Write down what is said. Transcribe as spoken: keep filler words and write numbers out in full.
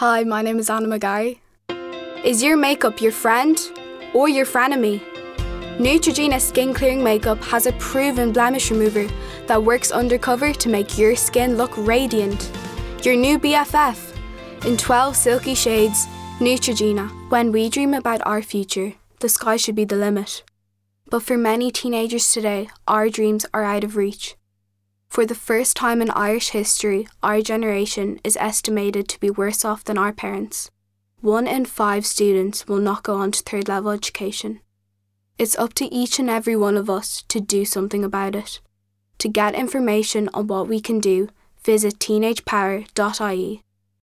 Hi, my name is Anna McGarry. Is your makeup your friend or your frenemy? Neutrogena Skin Clearing Makeup has a proven blemish remover that works undercover to make your skin look radiant. Your new B F F in twelve silky shades, Neutrogena. When we dream about our future, the sky should be the limit. But for many teenagers today, our dreams are out of reach. For the first time in Irish history, our generation is estimated to be worse off than our parents. One in five students will not go on to third level education. It's up to each and every one of us to do something about it. To get information on what we can do, visit teenage power dot I E.